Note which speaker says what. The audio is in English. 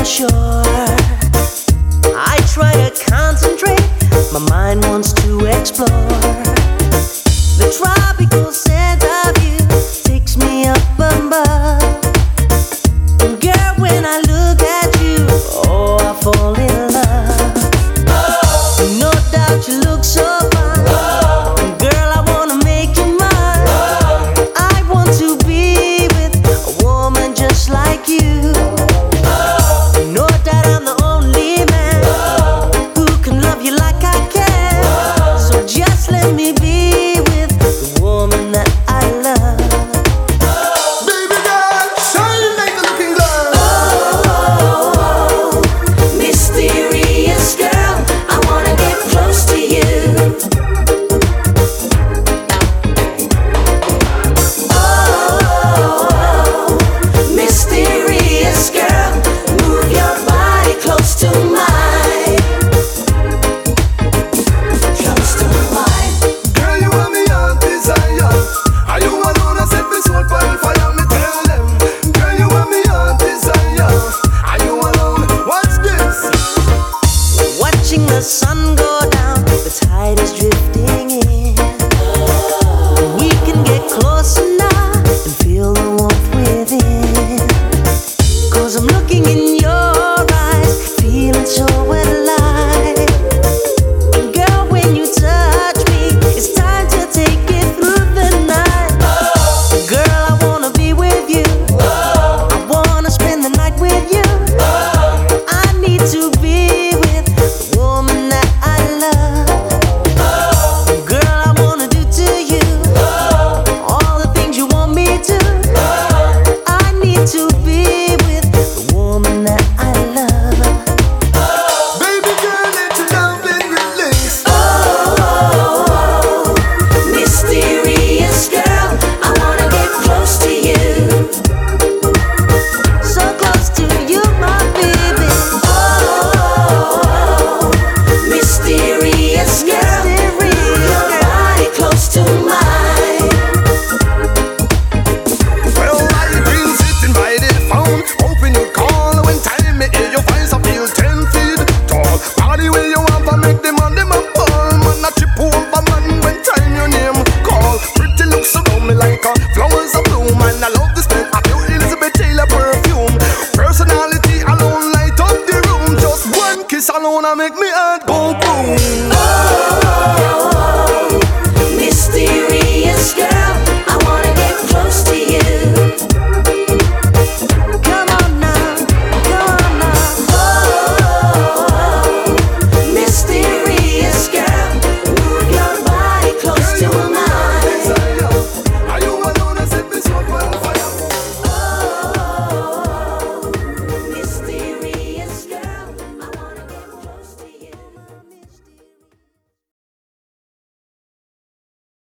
Speaker 1: shore. I try to concentrate, my mind wants to explore. The tropical scent of you takes me up above. And girl, when I look at you, oh, I fall in love. No doubt you look so fine. Girl, I wanna make you mine. I want to be with a woman just like you. No doubt I'm the only man who can love you like I can. So just let me be with the woman that I love.
Speaker 2: Baby girl, shine like a looking glass.
Speaker 1: Oh, mysterious girl, I wanna get close to you. Oh, mysterious girl, move your body close to mine. Close to mine.
Speaker 2: Girl, you are me heart desire. Are you alone? I set me soul on fire. Me tell them. Girl, you are me heart desire. Are you alone? What's this?
Speaker 1: Watching the sun go down, the tide is drifting in. We can get closer now and feel the warmth within. 'Cause I'm looking in your eyes, feeling so alive. And girl, when you touch me, it's time to take it through the night. Girl, I wanna be with you. I wanna spend the night with you. I need to be with the woman that I love. Girl, I wanna do to you all the things you want me to. I need to be with the woman that I love.
Speaker 2: Baby girl, let your loving release.
Speaker 1: Oh, mysterious girl, I wanna get close to you. So close to you, my baby. Oh, mysterious girl, move your body close to mine.
Speaker 2: Well, I've been sitting by the phone, hoping you'd call. When time me hear your voice, I feel 10 feet tall. Party where you want to make them on them a ball. Man, I trip over man when time your name call. Pretty looks around me like a flowers a bloom. And I love the smell of your Elizabeth Taylor perfume. Personality alone light up the room. Just one kiss alone I make me